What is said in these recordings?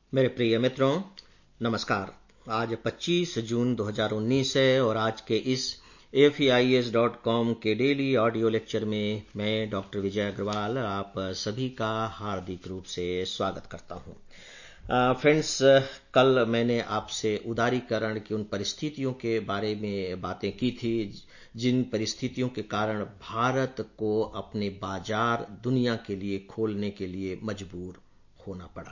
मेरे प्रिय मित्रों, नमस्कार। आज 25 जून 2019 है और आज के इस AFEIS.com के डेली ऑडियो लेक्चर में मैं डॉक्टर विजय अग्रवाल आप सभी का हार्दिक रूप से स्वागत करता हूं। फ्रेंड्स, कल मैंने आपसे उदारीकरण की उन परिस्थितियों के बारे में बातें की थी जिन परिस्थितियों के कारण भारत को अपने बाजार दुनिया के लिए खोलने के लिए मजबूर होना पड़ा।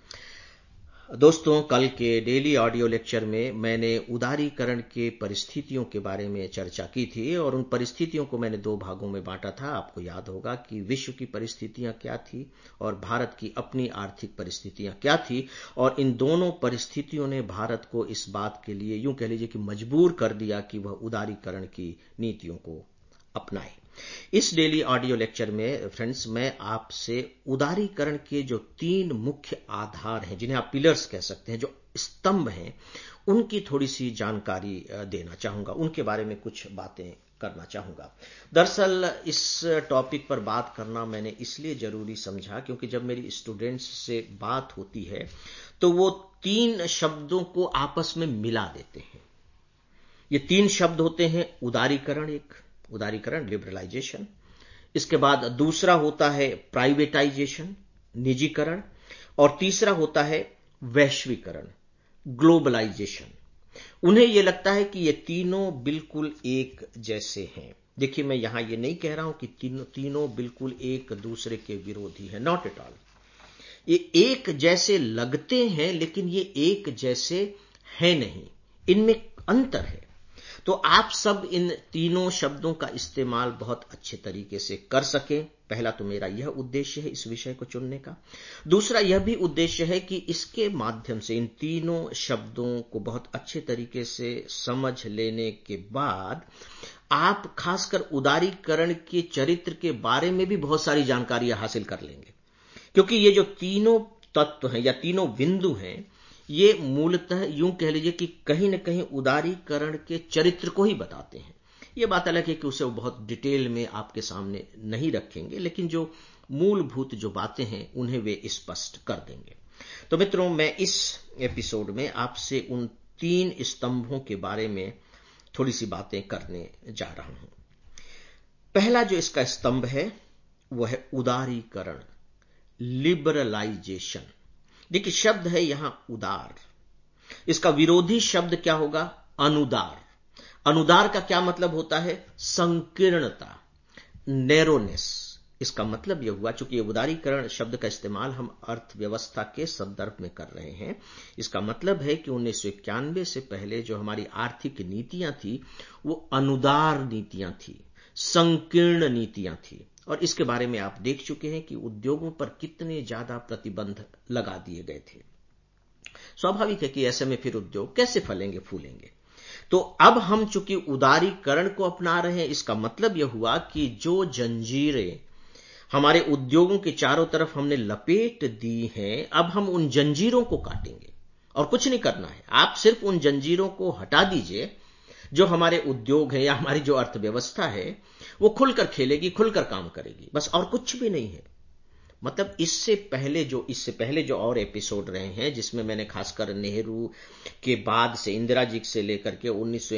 दोस्तों, कल के डेली ऑडियो लेक्चर में मैंने उदारीकरण के परिस्थितियों के बारे में चर्चा की थी और उन परिस्थितियों को मैंने दो भागों में बांटा था। आपको याद होगा कि विश्व की परिस्थितियां क्या थी और भारत की अपनी आर्थिक परिस्थितियां क्या थी, और इन दोनों परिस्थितियों ने भारत को इस बात के लिए यूं कह लीजिए कि मजबूर कर दिया कि वह उदारीकरण की नीतियों को अपनाए। इस डेली ऑडियो लेक्चर में फ्रेंड्स, मैं आपसे उदारीकरण के जो तीन मुख्य आधार हैं, जिन्हें आप पिलर्स कह सकते हैं, जो स्तंभ हैं, उनकी थोड़ी सी जानकारी देना चाहूंगा, उनके बारे में कुछ बातें करना चाहूंगा। दरअसल इस टॉपिक पर बात करना मैंने इसलिए जरूरी समझा क्योंकि जब मेरी स्टूडेंट्स से बात होती है तो वो तीन शब्दों को आपस में मिला देते हैं। ये तीन शब्द होते हैं उदारीकरण, एक उदारीकरण लिबरलाइजेशन, इसके बाद दूसरा होता है प्राइवेटाइजेशन, निजीकरण, और तीसरा होता है वैश्वीकरण, ग्लोबलाइजेशन। उन्हें यह लगता है कि ये तीनों बिल्कुल एक जैसे हैं। देखिए, मैं यहां ये नहीं कह रहा हूं कि तीनों बिल्कुल एक दूसरे के विरोधी हैं, नॉट एट ऑल। ये एक जैसे लगते हैं लेकिन ये एक जैसे हैं नहीं, इनमें अंतर है। तो आप सब इन तीनों शब्दों का इस्तेमाल बहुत अच्छे तरीके से कर सकें, पहला तो मेरा यह उद्देश्य है इस विषय को चुनने का। दूसरा यह भी उद्देश्य है कि इसके माध्यम से इन तीनों शब्दों को बहुत अच्छे तरीके से समझ लेने के बाद आप खासकर उदारीकरण के चरित्र के बारे में भी बहुत सारी जानकारियां हासिल कर लेंगे, क्योंकि ये जो तीनों तत्व हैं या तीनों बिंदु हैं, ये मूलतः यूं कह लीजिए कि कहीं न कहीं उदारीकरण के चरित्र को ही बताते हैं। ये बात अलग है कि उसे वो बहुत डिटेल में आपके सामने नहीं रखेंगे, लेकिन जो मूलभूत जो बातें हैं उन्हें वे स्पष्ट कर देंगे। तो मित्रों, मैं इस एपिसोड में आपसे उन तीन स्तंभों के बारे में थोड़ी सी बातें करने जा रहा हूं। पहला जो इसका स्तंभ है वह है उदारीकरण, लिबरलाइजेशन। देखिए, शब्द है यहां उदार, इसका विरोधी शब्द क्या होगा? अनुदार। अनुदार का क्या मतलब होता है? संकीर्णता, नैरोनेस। इसका मतलब यह हुआ, चूंकि उदारीकरण शब्द का इस्तेमाल हम अर्थव्यवस्था के संदर्भ में कर रहे हैं, इसका मतलब है कि 1991 से पहले जो हमारी आर्थिक नीतियां थी वो अनुदार नीतियां थी, संकीर्ण नीतियां थी। और इसके बारे में आप देख चुके हैं कि उद्योगों पर कितने ज्यादा प्रतिबंध लगा दिए गए थे। स्वाभाविक है कि ऐसे में फिर उद्योग कैसे फलेंगे फूलेंगे। तो अब हम चूंकि उदारीकरण को अपना रहे हैं, इसका मतलब यह हुआ कि जो जंजीरें हमारे उद्योगों के चारों तरफ हमने लपेट दी हैं, अब हम उन जंजीरों को काटेंगे और कुछ नहीं करना है। आप सिर्फ उन जंजीरों को हटा दीजिए। जो हमारे उद्योग है या हमारी जो अर्थव्यवस्था है वो खुलकर खेलेगी, खुलकर काम करेगी, बस, और कुछ भी नहीं है। मतलब इससे पहले जो और एपिसोड रहे हैं, जिसमें मैंने खासकर नेहरू के बाद से, इंदिरा जी से लेकर के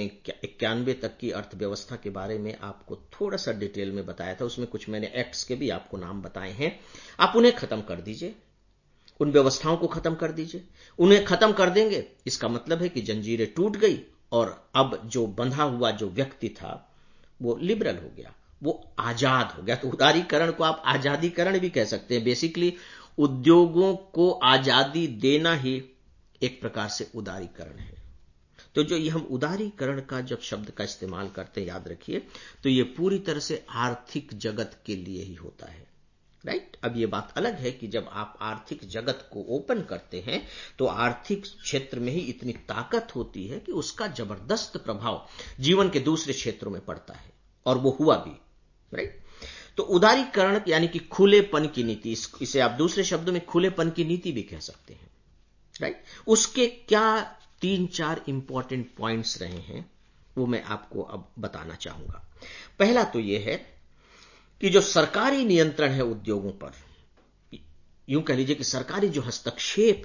1991 तक की अर्थव्यवस्था के बारे में आपको थोड़ा सा डिटेल में बताया था, उसमें कुछ मैंने एक्ट्स के भी आपको नाम बताए हैं। आप उन्हें खत्म कर दीजिए, उन व्यवस्थाओं को खत्म कर दीजिए। उन्हें खत्म कर देंगे, इसका मतलब है कि जंजीरें टूट गई और अब जो बंधा हुआ जो व्यक्ति था वो लिबरल हो गया, वो आजाद हो गया। तो उदारीकरण को आप आजादीकरण भी कह सकते हैं। बेसिकली उद्योगों को आजादी देना ही एक प्रकार से उदारीकरण है। तो जो ये हम उदारीकरण का जब शब्द का इस्तेमाल करते हैं, याद रखिए, तो ये पूरी तरह से आर्थिक जगत के लिए ही होता है, राइट। अब ये बात अलग है कि जब आप आर्थिक जगत को ओपन करते हैं तो आर्थिक क्षेत्र में ही इतनी ताकत होती है कि उसका जबरदस्त प्रभाव जीवन के दूसरे क्षेत्रों में पड़ता है, और वो हुआ भी, राइट। तो उदारीकरण यानी कि खुलेपन की नीति, इसे आप दूसरे शब्दों में खुलेपन की नीति भी कह सकते हैं, राइट। उसके क्या 3-4 इंपॉर्टेंट पॉइंट्स रहे हैं वो मैं आपको अब बताना चाहूंगा। पहला तो यह है कि जो सरकारी नियंत्रण है उद्योगों पर, यूं कह लीजिए कि सरकारी जो हस्तक्षेप है,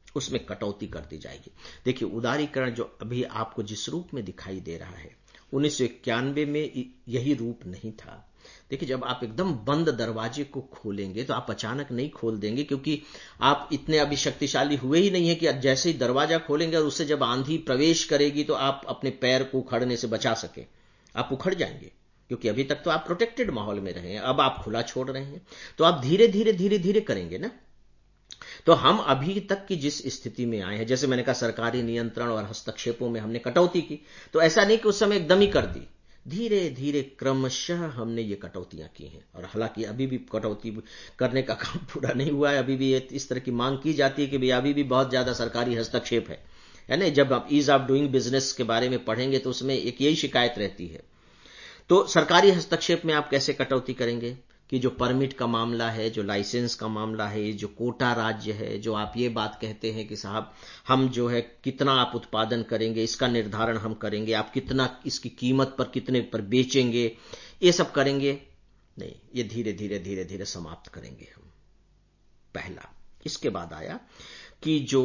उसमें कटौती कर दी जाएगी। देखिए, उदारीकरण जो अभी आपको जिस रूप में कटौती कर दी जाएगी, देखिए उदारीकरण जो अभी आपको जिस रूप में दिखाई दे रहा है, 1991 में यही रूप नहीं था। देखिए, जब आप एकदम बंद दरवाजे को खोलेंगे तो आप अचानक नहीं खोल देंगे, क्योंकि आप इतने अभी शक्तिशाली हुए ही नहीं है कि जैसे ही दरवाजा खोलेंगे और उससे जब आंधी प्रवेश करेगी तो आप अपने पैर को उखड़ने से बचा सके। आप उखड़ जाएंगे, क्योंकि अभी तक तो आप प्रोटेक्टेड माहौल में रहे हैं, अब आप खुला छोड़ रहे हैं, तो आप धीरे धीरे धीरे धीरे करेंगे ना। तो हम अभी तक की जिस स्थिति में आए हैं, जैसे मैंने कहा सरकारी नियंत्रण और हस्तक्षेपों में हमने कटौती की, तो ऐसा नहीं कि उस समय एकदम ही कर दी, धीरे धीरे क्रमशः हमने ये कटौतियां की हैं। और हालांकि अभी भी कटौती करने का काम पूरा नहीं हुआ है, अभी भी इस तरह की मांग की जाती है कि भाई अभी भी बहुत ज्यादा सरकारी हस्तक्षेप है ना। जब आप ईज ऑफ डूइंग बिजनेस के बारे में पढ़ेंगे तो उसमें एक यही शिकायत रहती है। तो सरकारी हस्तक्षेप में आप कैसे कटौती करेंगे कि जो परमिट का मामला है, जो लाइसेंस का मामला है, जो कोटा राज्य है, जो आप ये बात कहते हैं कि साहब हम जो है कितना आप उत्पादन करेंगे इसका निर्धारण हम करेंगे, आप कितना इसकी कीमत पर कितने पर बेचेंगे, ये सब करेंगे नहीं, ये धीरे धीरे धीरे धीरे समाप्त करेंगे हम। पहला। इसके बाद आया कि जो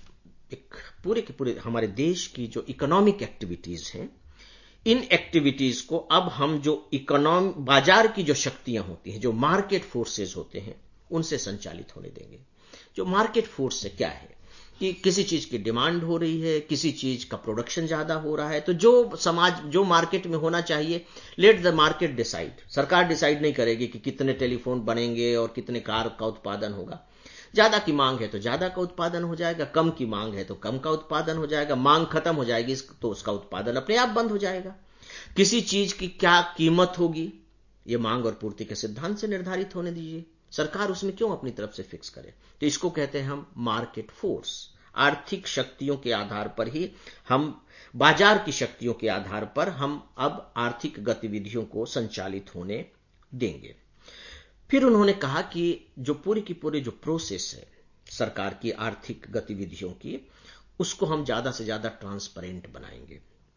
एक पूरे के पूरे हमारे देश की जो इकोनॉमिक एक्टिविटीज हैं, इन एक्टिविटीज को अब हम जो बाजार की जो शक्तियां होती हैं, जो मार्केट फोर्सेस होते हैं, उनसे संचालित होने देंगे। जो मार्केट फोर्स से क्या है कि किसी चीज की डिमांड हो रही है, किसी चीज का प्रोडक्शन ज्यादा हो रहा है, तो जो मार्केट में होना चाहिए, लेट द मार्केट डिसाइड। सरकार डिसाइड नहीं करेगी कि कितने टेलीफोन बनेंगे और कितने कार का उत्पादन होगा। ज्यादा की मांग है तो ज्यादा का उत्पादन हो जाएगा, कम की मांग है तो कम का उत्पादन हो जाएगा, मांग खत्म हो जाएगी तो उसका उत्पादन अपने आप बंद हो जाएगा। किसी चीज की क्या कीमत होगी, यह मांग और पूर्ति के सिद्धांत से निर्धारित होने दीजिए, सरकार उसमें क्यों अपनी तरफ से फिक्स करे। तो इसको कहते हैं हम मार्केट फोर्स। आर्थिक शक्तियों के आधार पर ही हम, बाजार की शक्तियों के आधार पर हम अब आर्थिक गतिविधियों को संचालित होने देंगे। फिर उन्होंने कहा कि जो पूरी की पूरी जो प्रोसेस है सरकार की आर्थिक गतिविधियों की, उसको हम ज्यादा से ज्यादा ट्रांसपेरेंट बनाएंगे।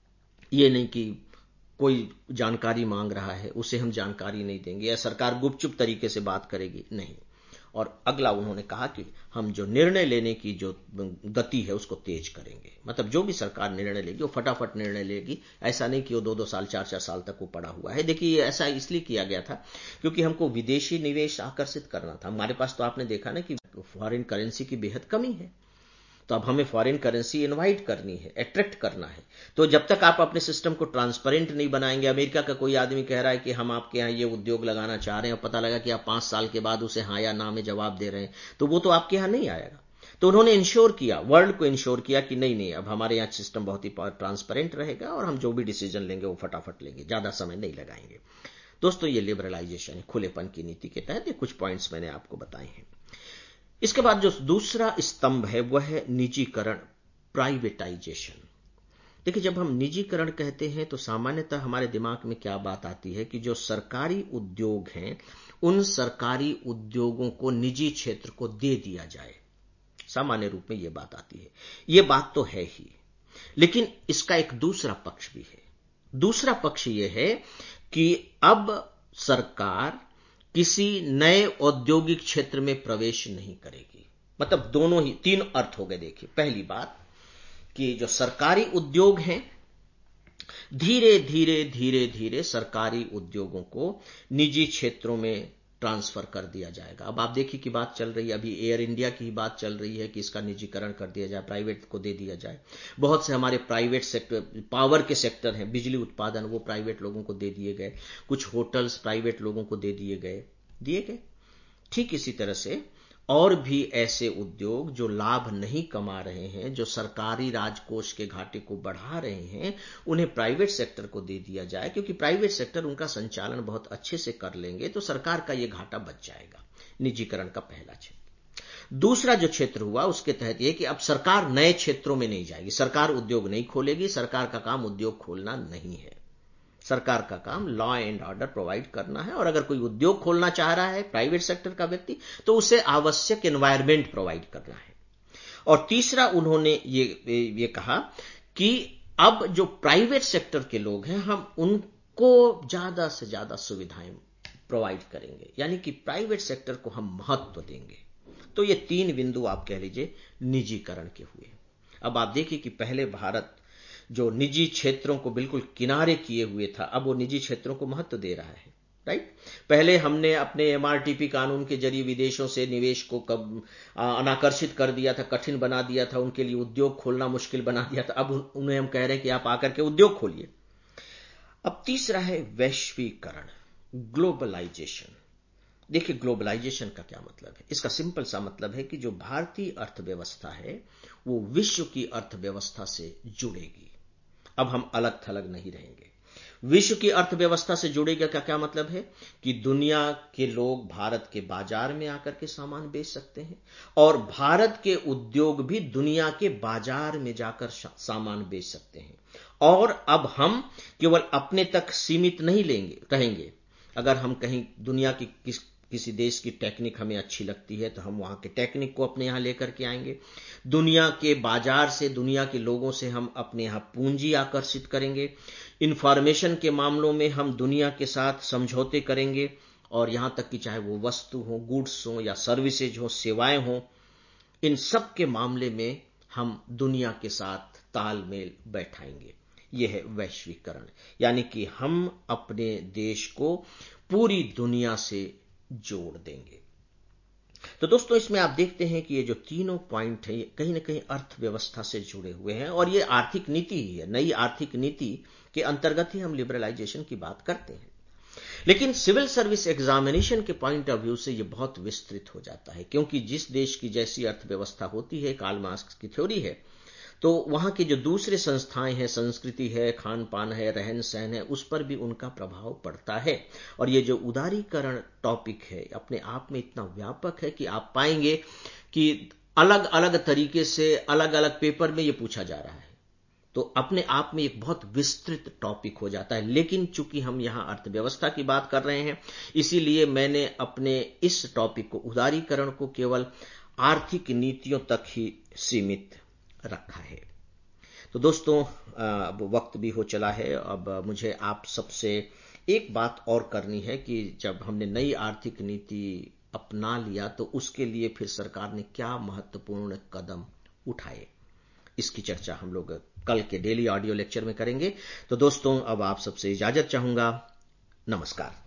ये नहीं कि कोई जानकारी मांग रहा है उसे हम जानकारी नहीं देंगे, या सरकार गुपचुप तरीके से बात करेगी, नहीं। और अगला उन्होंने कहा कि हम जो निर्णय लेने की जो गति है उसको तेज करेंगे। मतलब जो भी सरकार निर्णय लेगी वो फटाफट निर्णय लेगी, ऐसा नहीं कि वो 2-2 साल 4-4 साल तक वो पड़ा हुआ है। देखिए, ऐसा इसलिए किया गया था क्योंकि हमको विदेशी निवेश आकर्षित करना था। हमारे पास तो आपने देखा ना कि फॉरेन करेंसी की बेहद कमी है, तो अब हमें फॉरेन करेंसी इनवाइट करनी है, अट्रैक्ट करना है। तो जब तक आप अपने सिस्टम को ट्रांसपेरेंट नहीं बनाएंगे, अमेरिका का कोई आदमी कह रहा है कि हम आपके यहाँ ये उद्योग लगाना चाह रहे हैं, और पता लगा कि आप 5 साल के बाद उसे हाँ या ना में जवाब दे रहे हैं, तो वो तो आपके यहाँ नहीं आएगा। तो उन्होंने इंश्योर किया, वर्ल्ड को इंश्योर किया कि नहीं नहीं, अब हमारे यहाँ सिस्टम बहुत ही ट्रांसपेरेंट रहेगा और हम जो भी डिसीजन लेंगे वो फटाफट लेंगे, ज्यादा समय नहीं लगाएंगे। दोस्तों, ये लिबरलाइजेशन है, खुलेपन की नीति के तहत ये कुछ पॉइंट्स मैंने आपको बताए हैं। इसके बाद जो दूसरा स्तंभ है वह है निजीकरण, प्राइवेटाइजेशन। देखिए, जब हम निजीकरण कहते हैं तो सामान्यतः हमारे दिमाग में क्या बात आती है कि जो सरकारी उद्योग हैं उन सरकारी उद्योगों को निजी क्षेत्र को दे दिया जाए। सामान्य रूप में यह बात आती है, यह बात तो है ही, लेकिन इसका एक दूसरा पक्ष भी है। दूसरा पक्ष यह है कि अब सरकार किसी नए औद्योगिक क्षेत्र में प्रवेश नहीं करेगी। मतलब दोनों ही 3 अर्थ हो गए। देखिए, पहली बात कि जो सरकारी उद्योग हैं, धीरे धीरे धीरे धीरे सरकारी उद्योगों को निजी क्षेत्रों में ट्रांसफर कर दिया जाएगा। अब आप देखिए कि बात चल रही है, अभी एयर इंडिया की बात चल रही है कि इसका निजीकरण कर दिया जाए, प्राइवेट को दे दिया जाए। बहुत से हमारे प्राइवेट सेक्टर, पावर के सेक्टर हैं, बिजली उत्पादन, वो प्राइवेट लोगों को दे दिए गए। कुछ होटल्स प्राइवेट लोगों को दे दिए गए। ठीक इसी तरह से और भी ऐसे उद्योग जो लाभ नहीं कमा रहे हैं, जो सरकारी राजकोष के घाटे को बढ़ा रहे हैं, उन्हें प्राइवेट सेक्टर को दे दिया जाए, क्योंकि प्राइवेट सेक्टर उनका संचालन बहुत अच्छे से कर लेंगे तो सरकार का यह घाटा बच जाएगा। निजीकरण का पहला क्षेत्र। दूसरा जो क्षेत्र हुआ उसके तहत यह कि अब सरकार नए क्षेत्रों में नहीं जाएगी, सरकार उद्योग नहीं खोलेगी, सरकार का काम उद्योग खोलना नहीं है। सरकार का काम लॉ एंड ऑर्डर प्रोवाइड करना है, और अगर कोई उद्योग खोलना चाह रहा है प्राइवेट सेक्टर का व्यक्ति, तो उसे आवश्यक एनवायरनमेंट प्रोवाइड करना है। और तीसरा उन्होंने ये कहा कि अब जो प्राइवेट सेक्टर के लोग हैं हम उनको ज्यादा से ज्यादा सुविधाएं प्रोवाइड करेंगे, यानी कि प्राइवेट सेक्टर को हम महत्व देंगे। तो ये 3 बिंदु आप कह लीजिए निजीकरण के हुए। अब आप देखिए कि पहले भारत जो निजी क्षेत्रों को बिल्कुल किनारे किए हुए था, अब वो निजी क्षेत्रों को महत्व दे रहा है, राइट। पहले हमने अपने एमआरटीपी कानून के जरिए विदेशों से निवेश को अनाकर्षित कर दिया था, कठिन बना दिया था, उनके लिए उद्योग खोलना मुश्किल बना दिया था। अब उन्हें हम कह रहे हैं कि आप आकर के उद्योग खोलिए। अब तीसरा है वैश्वीकरण, ग्लोबलाइजेशन। देखिए ग्लोबलाइजेशन का क्या मतलब है। इसका सिंपल सा मतलब है कि जो भारतीय अर्थव्यवस्था है वो विश्व की अर्थव्यवस्था से जुड़ेगी। अब हम अलग थलग नहीं रहेंगे। विश्व की अर्थव्यवस्था से जुड़ेगा का क्या मतलब है कि दुनिया के लोग भारत के बाजार में आकर के सामान बेच सकते हैं और भारत के उद्योग भी दुनिया के बाजार में जाकर सामान बेच सकते हैं। और अब हम केवल अपने तक सीमित नहीं रहेंगे। अगर हम कहीं दुनिया की किसी देश की टेक्निक हमें अच्छी लगती है तो हम वहां के टेक्निक को अपने यहां लेकर के आएंगे। दुनिया के बाजार से, दुनिया के लोगों से हम अपने यहां पूंजी आकर्षित करेंगे। इंफॉर्मेशन के मामलों में हम दुनिया के साथ समझौते करेंगे और यहां तक कि चाहे वो वस्तु हो, गुड्स हो या सर्विसेज हो, सेवाएं हो, इन सब के मामले में हम दुनिया के साथ तालमेल बैठाएंगे। यह है वैश्वीकरण, यानी कि हम अपने देश को पूरी दुनिया से जोड़ देंगे। तो दोस्तों इसमें आप देखते हैं कि ये जो तीनों पॉइंट है कहीं ना कहीं अर्थव्यवस्था से जुड़े हुए हैं और ये आर्थिक नीति ही है। नई आर्थिक नीति के अंतर्गत ही हम लिबरलाइजेशन की बात करते हैं। लेकिन सिविल सर्विस एग्जामिनेशन के पॉइंट ऑफ व्यू से ये बहुत विस्तृत हो जाता है, क्योंकि जिस देश की जैसी अर्थव्यवस्था होती है, कार्ल मार्क्स की थ्योरी है, तो वहां के जो दूसरे संस्थाएं हैं, संस्कृति है, खान पान है, रहन सहन है, उस पर भी उनका प्रभाव पड़ता है। और ये जो उदारीकरण टॉपिक है अपने आप में इतना व्यापक है कि आप पाएंगे कि अलग अलग तरीके से अलग अलग पेपर में ये पूछा जा रहा है। तो अपने आप में एक बहुत विस्तृत टॉपिक हो जाता है। लेकिन चूंकि हम यहां अर्थव्यवस्था की बात कर रहे हैं, इसीलिए मैंने अपने इस टॉपिक को, उदारीकरण को, केवल आर्थिक नीतियों तक ही सीमित रखा है। तो दोस्तों अब वक्त भी हो चला है। अब मुझे आप सबसे एक बात और करनी है कि जब हमने नई आर्थिक नीति अपना लिया तो उसके लिए फिर सरकार ने क्या महत्वपूर्ण कदम उठाए, इसकी चर्चा हम लोग कल के डेली ऑडियो लेक्चर में करेंगे। तो दोस्तों अब आप सबसे इजाजत चाहूंगा। नमस्कार।